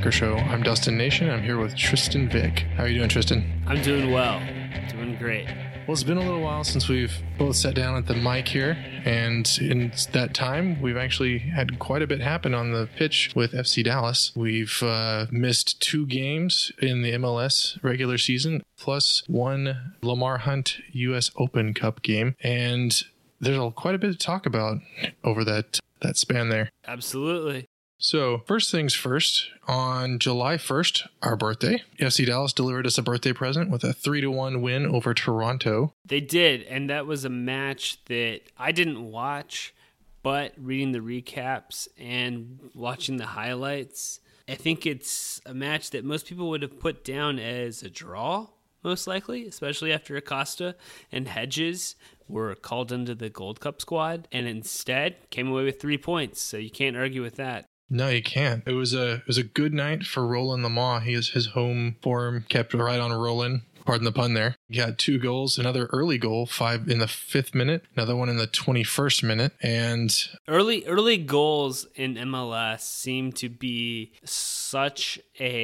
Soccer Show. I'm Dustin Nation. I'm here with Tristan Vick. How are you doing, Tristan? I'm doing well. Doing great. Well, it's been a little while since we've both sat down at the mic here, and in that time, we've actually had quite a bit happen on the pitch with FC Dallas. We've missed 2 games in the MLS regular season, plus 1 Lamar Hunt U.S. Open Cup game, and there's quite a bit to talk about over that span there. Absolutely. So, first things first, on July 1st, our birthday, FC Dallas delivered us a birthday present with a 3-1 win over Toronto. They did, and that was a match that I didn't watch, but reading the recaps and watching the highlights, I think it's a match that most people would have put down as a draw, most likely, especially after Acosta and Hedges were called into the Gold Cup squad, and instead came away with 3 points, so you can't argue with that. No, you can't. It was a good night for Roland Lamah. His home form kept right on rolling. Pardon the pun there. He got 2 goals, another early goal, 5 in the 5th minute, another one in the 21st minute. And early goals in MLS seem to be such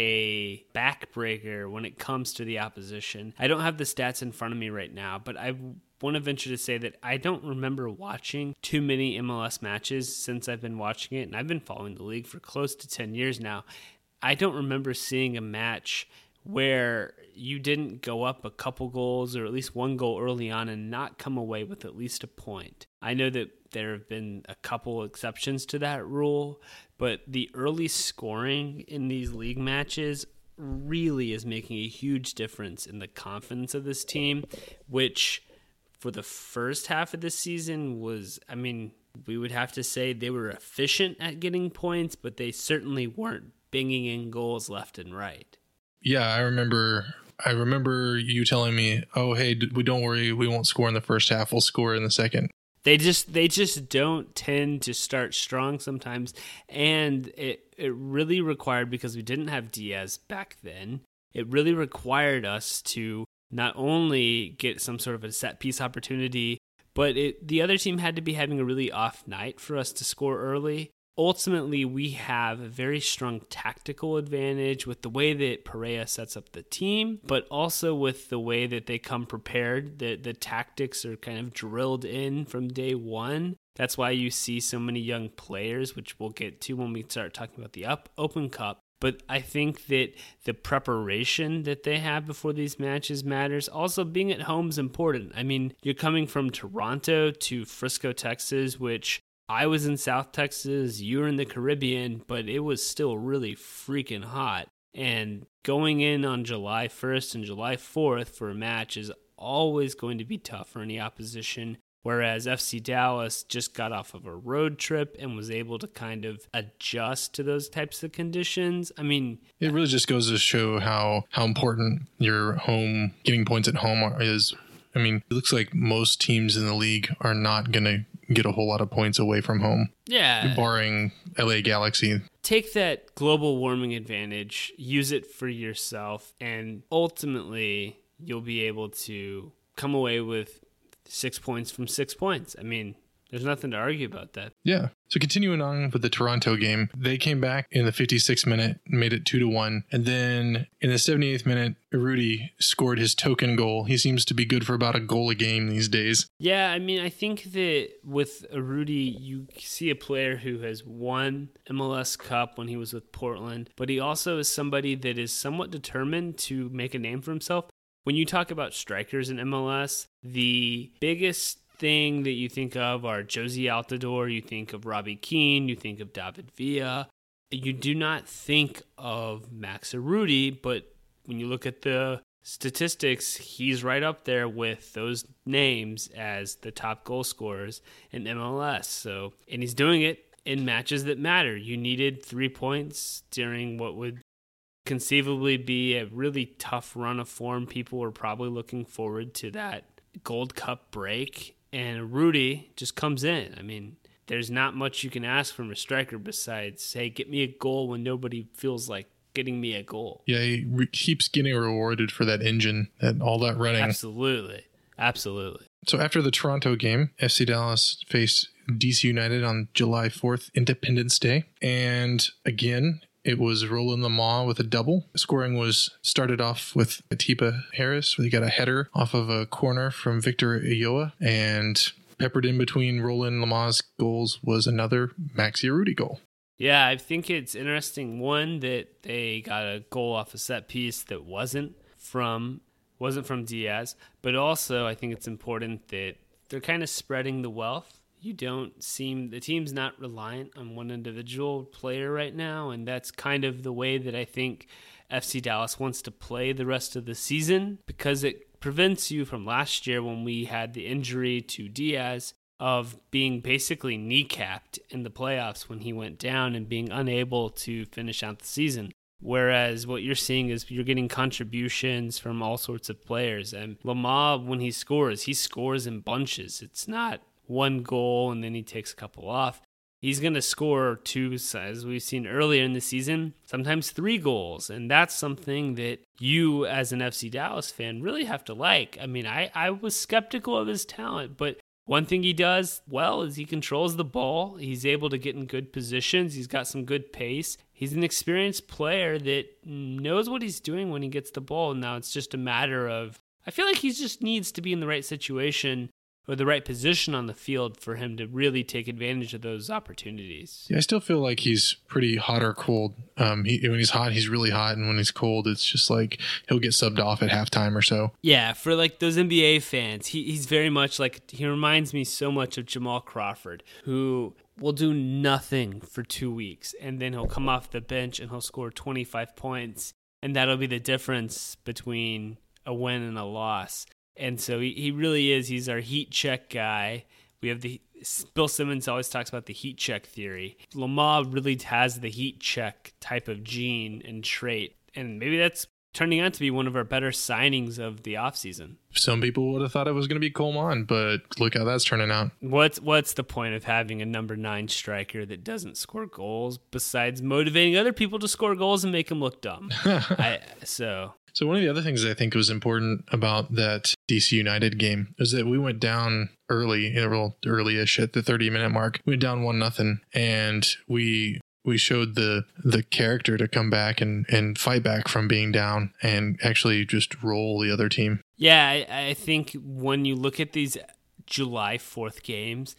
a backbreaker when it comes to the opposition. I don't have the stats in front of me right now, but I want to venture to say that I don't remember watching too many MLS matches since I've been watching it, and I've been following the league for close to 10 years now. I don't remember seeing a match where you didn't go up a couple goals or at least 1 goal early on and not come away with at least a point. I know that there have been a couple exceptions to that rule, but the early scoring in these league matches really is making a huge difference in the confidence of this team, which for the first half of the season was, we would have to say they were efficient at getting points, but they certainly weren't banging in goals left and right. Yeah, I remember you telling me, "Oh, hey, don't worry, we won't score in the first half. We'll score in the second." They just don't tend to start strong sometimes, and it really required, because we didn't have Diaz back then, it really required us to not only get some sort of a set piece opportunity, but the other team had to be having a really off night for us to score early. Ultimately, we have a very strong tactical advantage with the way that Pereira sets up the team, but also with the way that they come prepared. The tactics are kind of drilled in from day one. That's why you see so many young players, which we'll get to when we start talking about the Open Cup. But I think that the preparation that they have before these matches matters. Also, being at home is important. You're coming from Toronto to Frisco, Texas, which I was in South Texas, you were in the Caribbean, but it was still really freaking hot. And going in on July 1st and July 4th for a match is always going to be tough for any opposition. Whereas FC Dallas just got off of a road trip and was able to kind of adjust to those types of conditions. It really just goes to show how important your home, getting points at home is. It looks like most teams in the league are not going to get a whole lot of points away from home. Yeah. Barring LA Galaxy. Take that global warming advantage, use it for yourself, and ultimately you'll be able to come away with 6 points from 6 points. There's nothing to argue about that. Yeah. So continuing on with the Toronto game, they came back in the 56th minute, made it 2-1. And then in the 78th minute, Urruti scored his token goal. He seems to be good for about a goal a game these days. Yeah, I think that with Urruti, you see a player who has won MLS Cup when he was with Portland, but he also is somebody that is somewhat determined to make a name for himself. When you talk about strikers in MLS, the biggest thing that you think of are Josie Altidore, you think of Robbie Keane, you think of David Villa. You do not think of Max Urruti, but when you look at the statistics, he's right up there with those names as the top goal scorers in MLS. And he's doing it in matches that matter. You needed 3 points during what would conceivably be a really tough run of form. People were probably looking forward to that Gold Cup break. And Urruti just comes in. There's not much you can ask from a striker besides, hey, get me a goal when nobody feels like getting me a goal. Yeah, he keeps getting rewarded for that engine, all that running. Absolutely. So after the Toronto game, FC Dallas faced DC United on July 4th, Independence Day. And again, it was Roland Lamar with a double. Scoring was started off with Atiba Harris, where he got a header off of a corner from Victor Ulloa, and peppered in between Roland Lamar's goals was another Maxi Urruti goal. Yeah, I think it's interesting, one, that they got a goal off a set piece that wasn't from Diaz, but also I think it's important that they're kind of spreading the wealth. The team's not reliant on one individual player right now, and that's kind of the way that I think FC Dallas wants to play the rest of the season, because it prevents you from last year when we had the injury to Diaz of being basically kneecapped in the playoffs when he went down and being unable to finish out the season. Whereas what you're seeing is you're getting contributions from all sorts of players. And Lamar, when he scores in bunches. It's not one goal and then he takes a couple off. He's going to score 2, as we've seen earlier in the season, sometimes 3 goals. And that's something that you, as an FC Dallas fan, really have to like. I mean, I was skeptical of his talent, but one thing he does well is he controls the ball. He's able to get in good positions. He's got some good pace. He's an experienced player that knows what he's doing when he gets the ball. Now it's just a matter of, I feel like he just needs to be in the right situation or the right position on the field for him to really take advantage of those opportunities. Yeah, I still feel like he's pretty hot or cold. When he's hot, he's really hot, and when he's cold, it's just like he'll get subbed off at halftime or so. Yeah, for like those NBA fans, he's very much like, he reminds me so much of Jamal Crawford, who will do nothing for 2 weeks, and then he'll come off the bench and he'll score 25 points, and that'll be the difference between a win and a loss. And so he really is. He's our heat check guy. We have Bill Simmons always talks about the heat check theory. Lamar really has the heat check type of gene and trait. And maybe that's turning out to be one of our better signings of the offseason. Some people would have thought it was going to be Coleman, but look how that's turning out. What's the point of having a number 9 striker that doesn't score goals besides motivating other people to score goals and make them look dumb? So one of the other things I think was important about that DC United game is that we went down early-ish at the 30-minute mark. We went down 1-0, and we showed the character to come back and fight back from being down and actually just roll the other team. Yeah, I think when you look at these July 4th games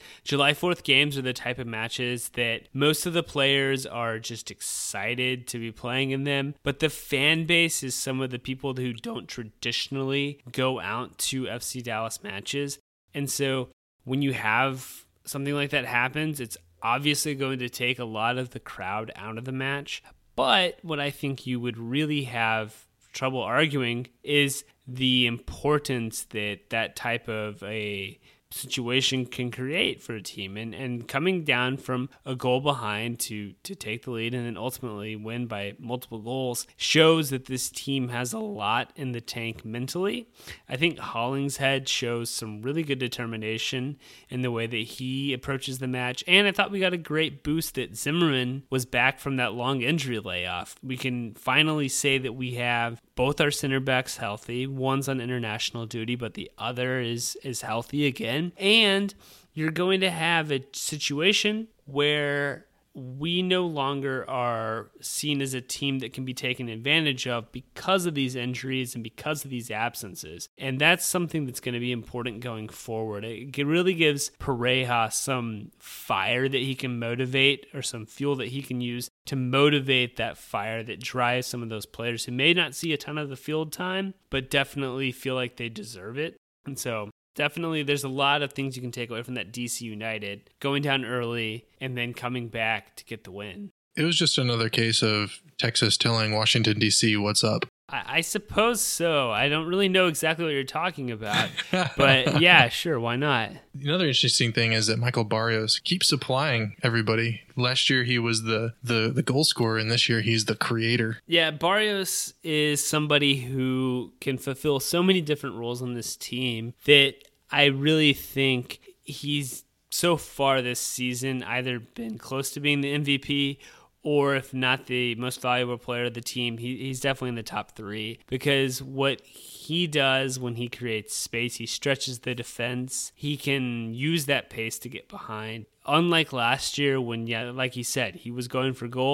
are the type of matches that most of the players are just excited to be playing in them, but the fan base is some of the people who don't traditionally go out to FC Dallas matches. And so when you have something like that happens, it's obviously going to take a lot of the crowd out of the match. But what I think you would really have trouble arguing is the importance that type of a situation can create for a team, and coming down from a goal behind to take the lead and then ultimately win by multiple goals shows that this team has a lot in the tank mentally. I think Hollingshead shows some really good determination in the way that he approaches the match, and I thought we got a great boost that Zimmerman was back from that long injury layoff. We can finally say that we have both our center backs healthy. One's on international duty, but the other is healthy again. And you're going to have a situation where we no longer are seen as a team that can be taken advantage of because of these injuries and because of these absences. And that's something that's going to be important going forward. It really gives Pareja some fire that he can motivate, or some fuel that he can use to motivate that fire that drives some of those players who may not see a ton of the field time, but definitely feel like they deserve it. And so definitely, there's a lot of things you can take away from that DC United, going down early and then coming back to get the win. It was just another case of Texas telling Washington, D.C. what's up. I suppose so. I don't really know exactly what you're talking about, but yeah, sure, why not? Another interesting thing is that Michael Barrios keeps supplying everybody. Last year he was the goal scorer, and this year he's the creator. Yeah, Barrios is somebody who can fulfill so many different roles on this team that I really think he's so far this season either been close to being the MVP, or if not the most valuable player of the team, he's definitely in the top 3, because what he does when he creates space, he stretches the defense. He can use that pace to get behind. Unlike last year when, yeah, like he said, he was going for goal,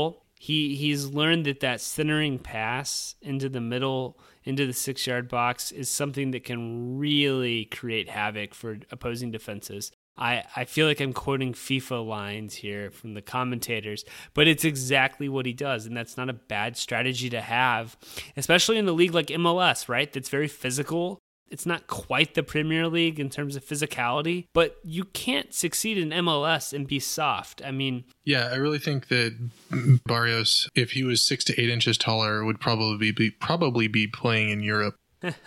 he's learned that centering pass into the middle, into the 6-yard box is something that can really create havoc for opposing defenses. I feel like I'm quoting FIFA lines here from the commentators, but it's exactly what he does, and that's not a bad strategy to have, especially in a league like MLS, right? That's very physical. It's not quite the Premier League in terms of physicality, but you can't succeed in MLS and be soft. I mean... Yeah, I really think that Barrios, if he was 6 to 8 inches taller, would probably be playing in Europe.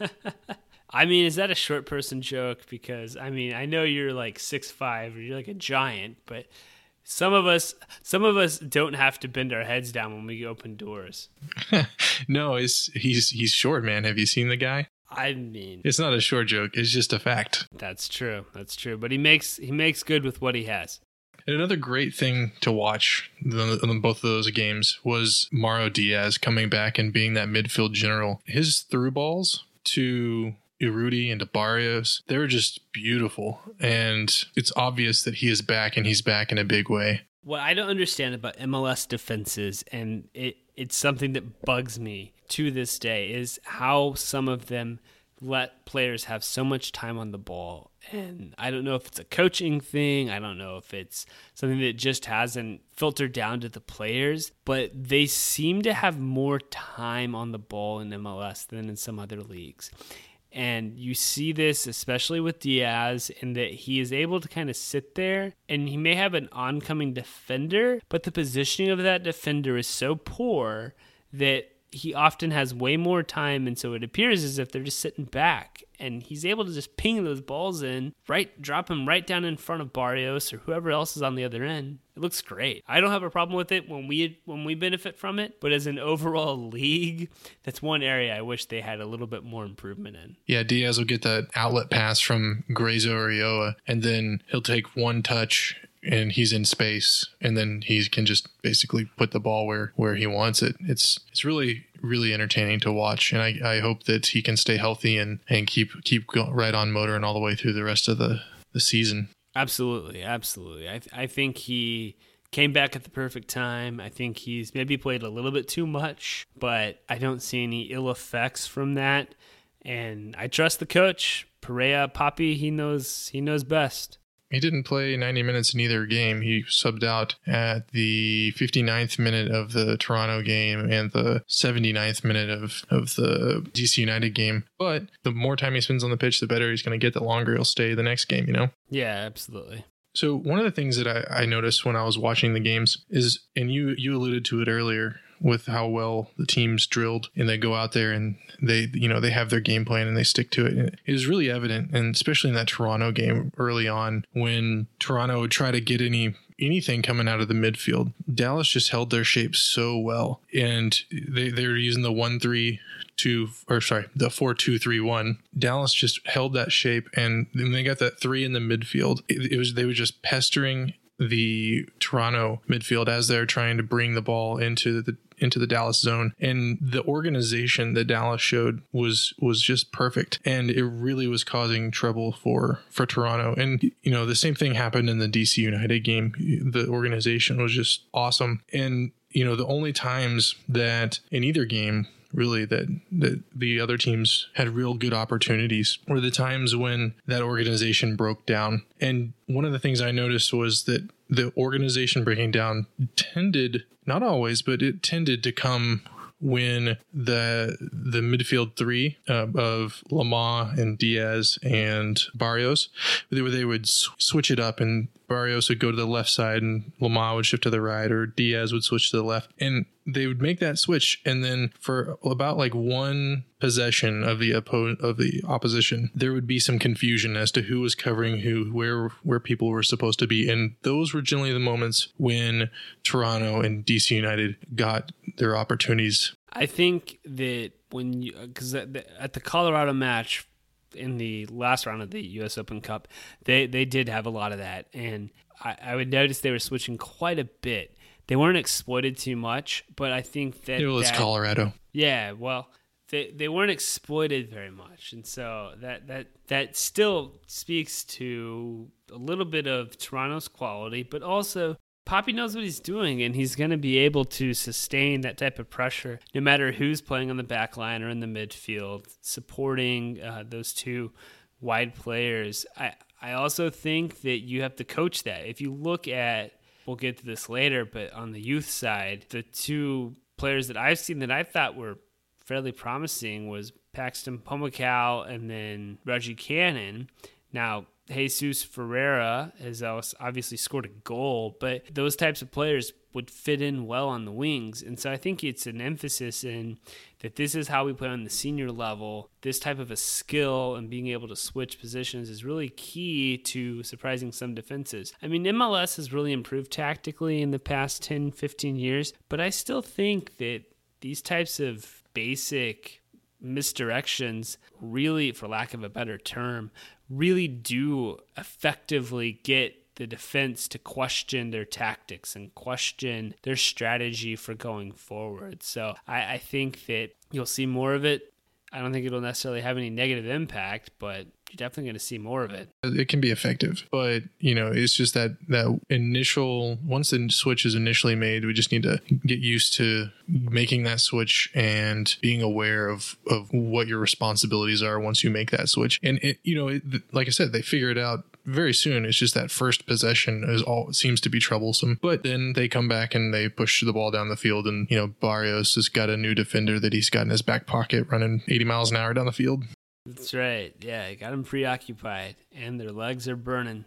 I mean, is that a short person joke? Because, I mean, I know you're like 6'5", or you're like a giant, but some of us don't have to bend our heads down when we open doors. No, he's short, man. Have you seen the guy? I mean, it's not a short joke. It's just a fact. That's true. But he makes good with what he has. And another great thing to watch on both of those games was Mauro Diaz coming back and being that midfield general. His through balls to Urruti and to Barrios, they were just beautiful. And it's obvious that he is back, and he's back in a big way. What I don't understand about MLS defenses, and it's something that bugs me to this day, is how some of them let players have so much time on the ball. And I don't know if it's a coaching thing. I don't know if it's something that just hasn't filtered down to the players, but they seem to have more time on the ball in MLS than in some other leagues. And you see this especially with Diaz, in that he is able to kind of sit there, and he may have an oncoming defender, but the positioning of that defender is so poor that he often has way more time, and so it appears as if they're just sitting back, and he's able to just ping those balls in, drop him right down in front of Barrios or whoever else is on the other end. It looks great. I don't have a problem with it when we benefit from it, but as an overall league, that's one area I wish they had a little bit more improvement in. Yeah, Diaz will get that outlet pass from Grazo or Ulloa, and then he'll take one touch and he's in space, and then he can just basically put the ball where he wants it. It's really, really entertaining to watch, and I hope that he can stay healthy and keep right on motoring all the way through the rest of the season. Absolutely. I think he came back at the perfect time. I think he's maybe played a little bit too much, but I don't see any ill effects from that. And I trust the coach, Perea Papi. He knows best. He didn't play 90 minutes in either game. He subbed out at the 59th minute of the Toronto game and the 79th minute of the DC United game. But the more time he spends on the pitch, the better he's going to get, the longer he'll stay the next game, you know? Yeah, absolutely. So one of the things that I noticed when I was watching the games is, and you alluded to it earlier, with how well the team's drilled, and they go out there and they have their game plan and they stick to it. And it was really evident, and especially in that Toronto game early on, when Toronto would try to get anything coming out of the midfield, Dallas just held their shape so well. And they were using the 4-2-3-1. Dallas just held that shape, and then they got that 3 in the midfield. They were just pestering the Toronto midfield as they're trying to bring the ball into the Dallas zone, and the organization that Dallas showed was just perfect, and it really was causing trouble for Toronto. And the same thing happened in the DC United game. The organization was just awesome, and the only times that in either game really that the other teams had real good opportunities were the times when that organization broke down. And one of the things I noticed was that the organization breaking down tended, not always, but it tended to come when the midfield three of Lamah and Diaz and Barrios, they would switch it up, and Barrios would go to the left side and Lamah would shift to the right, or Diaz would switch to the left, and they would make that switch, and then for about like one possession of the opposition, there would be some confusion as to who was covering who, where people were supposed to be, and those were generally the moments when Toronto and DC United got their opportunities. I think that because at the Colorado match in the last round of the U.S. Open Cup, they did have a lot of that, and I would notice they were switching quite a bit. They weren't exploited too much, but I think that... It's Colorado. Yeah, well, they weren't exploited very much, and so that still speaks to a little bit of Toronto's quality, but also Poppy knows what he's doing, and he's going to be able to sustain that type of pressure no matter who's playing on the back line or in the midfield, supporting those two wide players. I also think that you have to coach that. If you look at, we'll get to this later, but on the youth side, the two players that I've seen that I thought were fairly promising was Paxton Pomykal and then Reggie Cannon. Now, Jesus Ferreira has obviously scored a goal, but those types of players would fit in well on the wings. And so I think it's an emphasis in that this is how we play on the senior level. This type of a skill and being able to switch positions is really key to surprising some defenses. I mean, MLS has really improved tactically in the past 10, 15 years, but I still think that these types of basic misdirections really, for lack of a better term, really do effectively get the defense to question their tactics and question their strategy for going forward. So I think that you'll see more of it. I don't think it'll necessarily have any negative impact, but you're definitely going to see more of it. It can be effective, but it's just that initial, once the switch is initially made, we just need to get used to making that switch and being aware of what your responsibilities are once you make that switch. And like I said, they figure it out very soon. It's just that first possession seems to be troublesome, but then they come back and they push the ball down the field, and Barrios has got a new defender that he's got in his back pocket running 80 miles an hour down the field. That's right. Yeah, got them preoccupied, and their legs are burning.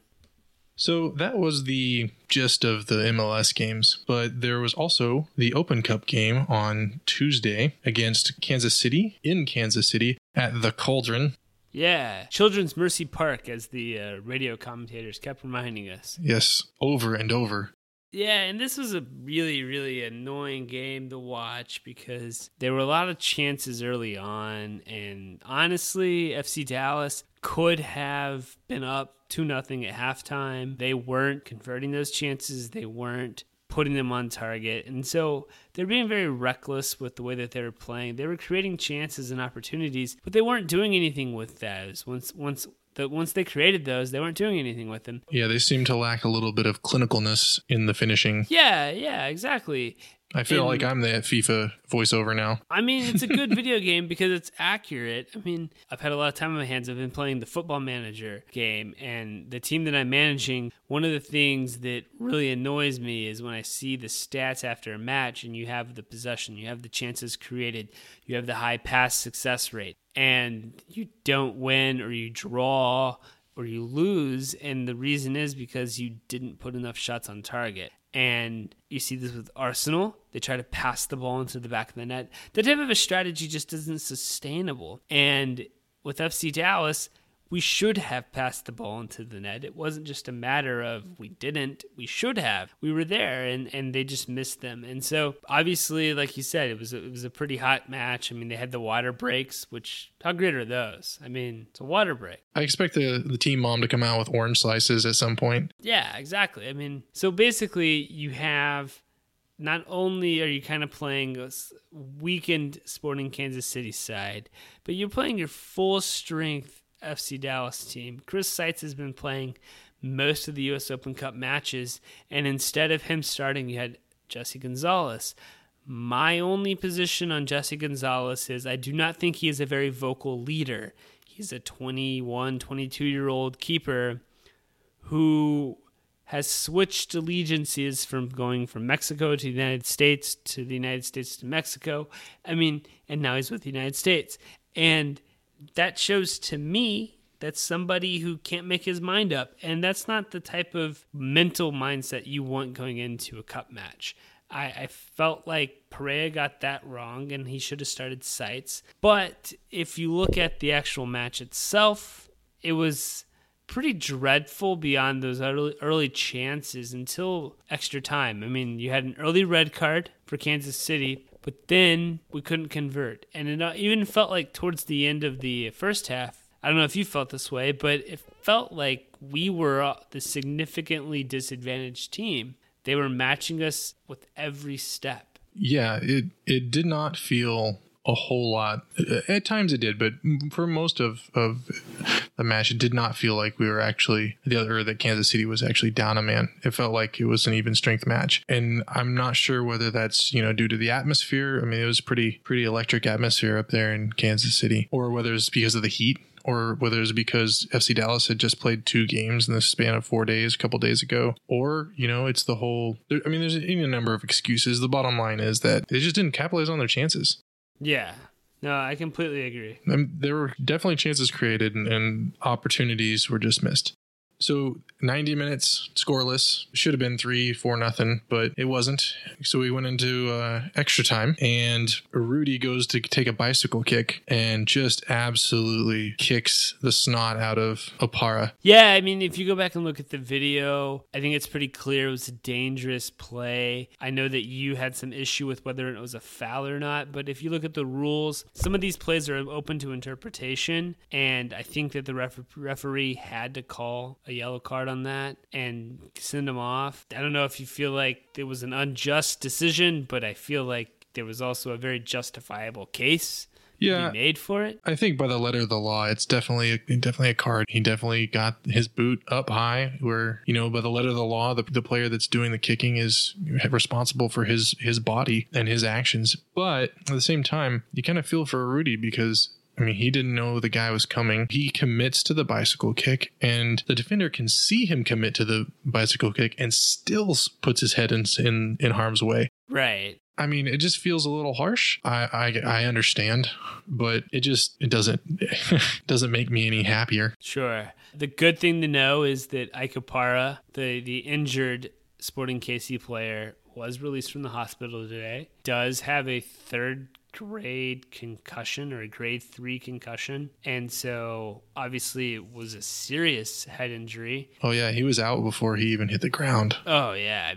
So that was the gist of the MLS games, but there was also the Open Cup game on Tuesday against Kansas City in Kansas City at the Cauldron. Yeah, Children's Mercy Park, as the radio commentators kept reminding us. Yes, over and over. Yeah, and this was a really, really annoying game to watch because there were a lot of chances early on, and honestly, FC Dallas could have been up 2-0 at halftime. They weren't converting those chances. They weren't putting them on target, and so they're being very reckless with the way that they were playing. They were creating chances and opportunities, but they weren't doing anything with those. Once they created those, they weren't doing anything with them. Yeah, they seem to lack a little bit of clinicalness in the finishing. Yeah, exactly. I feel like I'm the FIFA voiceover now. I mean, it's a good video game because it's accurate. I mean, I've had a lot of time on my hands. I've been playing the Football Manager game, and the team that I'm managing, one of the things that really annoys me is when I see the stats after a match and you have the possession, you have the chances created, you have the high pass success rate, and you don't win or you draw or you lose, and the reason is because you didn't put enough shots on target. And you see this with Arsenal. They try to pass the ball into the back of the net. That type of a strategy just isn't sustainable. And with FC Dallas, we should have passed the ball into the net. It wasn't just a matter of we didn't. We should have. We were there, and they just missed them. And so, obviously, like you said, it was a pretty hot match. I mean, they had the water breaks, which, how great are those? I mean, it's a water break. I expect the team mom to come out with orange slices at some point. Yeah, exactly. I mean, so basically, you have... Not only are you kind of playing a weakened Sporting Kansas City side, but you're playing your full strength FC Dallas team. Chris Seitz has been playing most of the U.S. Open Cup matches, and instead of him starting, you had Jesse Gonzalez. My only position on Jesse Gonzalez is I do not think he is a very vocal leader. He's a 21, 22-year-old keeper who has switched allegiances from going from Mexico to the United States to the United States to Mexico. I mean, and now he's with the United States. And that shows to me that's somebody who can't make his mind up. And that's not the type of mental mindset you want going into a cup match. I felt like Perea got that wrong and he should have started Seitz. But if you look at the actual match itself, it was pretty dreadful beyond those early chances until extra time. I mean, you had an early red card for Kansas City, but then we couldn't convert. And it even felt like towards the end of the first half, I don't know if you felt this way, but it felt like we were the significantly disadvantaged team. They were matching us with every step. Yeah, it did not feel a whole lot. At times it did, but for most of the match, it did not feel like we were actually that Kansas City was actually down a man. It felt like it was an even strength match. And I'm not sure whether that's, due to the atmosphere. I mean, it was pretty electric atmosphere up there in Kansas City, or whether it's because of the heat, or whether it's because FC Dallas had just played 2 games in the span of 4 days, a couple days ago, or, it's the whole, there's a number of excuses. The bottom line is that they just didn't capitalize on their chances. Yeah. No, I completely agree. There were definitely chances created and opportunities were just missed. So 90 minutes scoreless. Should have been 3-4-0, but it wasn't. So we went into extra time, and Rudy goes to take a bicycle kick and just absolutely kicks the snot out of Opara. Yeah, I mean, if you go back and look at the video, I think it's pretty clear it was a dangerous play. I know that you had some issue with whether it was a foul or not, but if you look at the rules, some of these plays are open to interpretation, and I think that the referee had to call a yellow card on that and send him off. I don't know if you feel like it was an unjust decision, but I feel like there was also a very justifiable case to be made for it. I think by the letter of the law, it's definitely a card. He definitely got his boot up high where, by the letter of the law, the player that's doing the kicking is responsible for his body and his actions. But at the same time, you kind of feel for Rudy because he didn't know the guy was coming. He commits to the bicycle kick, and the defender can see him commit to the bicycle kick and still puts his head in harm's way. Right. It just feels a little harsh. I understand, but it doesn't make me any happier. Sure. The good thing to know is that Ike Opara, the injured Sporting KC player, was released from the hospital today. Does have a third-grade concussion or a grade 3 concussion, and so obviously it was a serious head injury. Oh yeah, he was out before he even hit the ground. Oh yeah,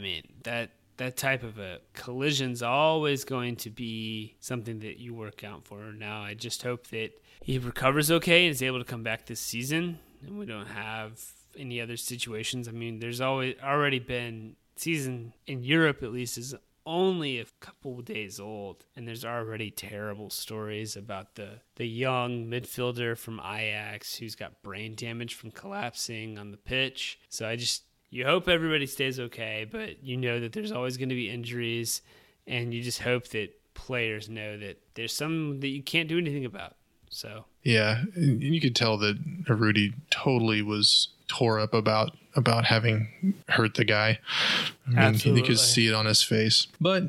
that type of a collision's always going to be something that you work out for. Now I just hope that he recovers okay and is able to come back this season, and we don't have any other situations. There's already been season in Europe, at least, is only a couple of days old, and there's already terrible stories about the young midfielder from Ajax who's got brain damage from collapsing on the pitch. So you hope everybody stays okay, but you know that there's always going to be injuries, and you just hope that players know that there's some that you can't do anything about. So yeah, you could tell that Rudy totally was tore up about having hurt the guy. You could see it on his face. But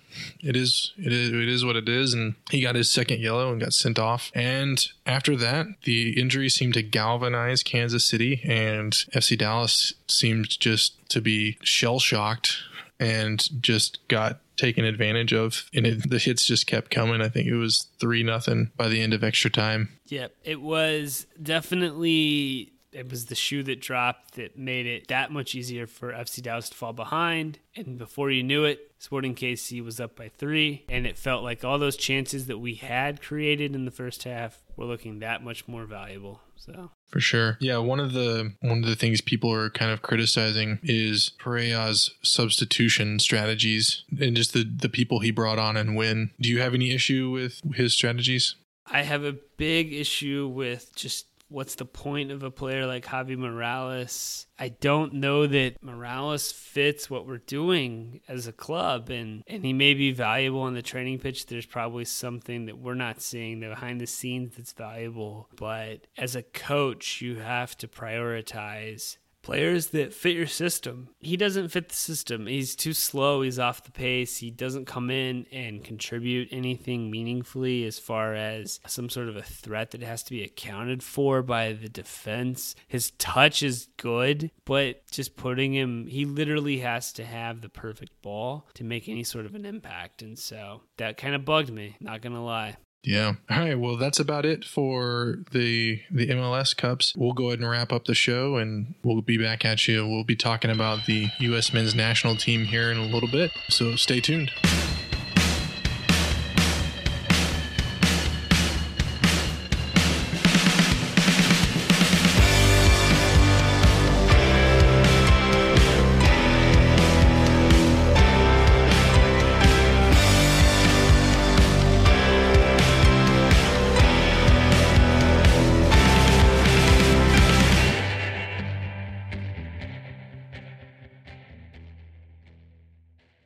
it is what it is, and he got his second yellow and got sent off. And after that, the injury seemed to galvanize Kansas City, and FC Dallas seemed just to be shell shocked and just got taken advantage of, and the hits just kept coming. I think it was 3-0 by the end of extra time. Yep, it was definitely. It was the shoe that dropped that made it that much easier for FC Dallas to fall behind. And before you knew it, Sporting KC was up by 3. And it felt like all those chances that we had created in the first half were looking that much more valuable. So for sure. Yeah, one of the things people are kind of criticizing is Pereira's substitution strategies and just the people he brought on and when. Do you have any issue with his strategies? I have a big issue with just what's the point of a player like Javi Morales? I don't know that Morales fits what we're doing as a club, and he may be valuable on the training pitch. There's probably something that we're not seeing behind the scenes that's valuable. But as a coach, you have to prioritize players that fit your system. He doesn't fit the system. He's too slow. He's off the pace. He doesn't come in and contribute anything meaningfully as far as some sort of a threat that has to be accounted for by the defense. His touch is good, but just putting him, he literally has to have the perfect ball to make any sort of an impact. And so that kind of bugged me, not going to lie. Yeah. All right. Well, that's about it for the MLS Cups. We'll go ahead and wrap up the show, and we'll be back at you. We'll be talking about the U.S. men's national team here in a little bit. So stay tuned.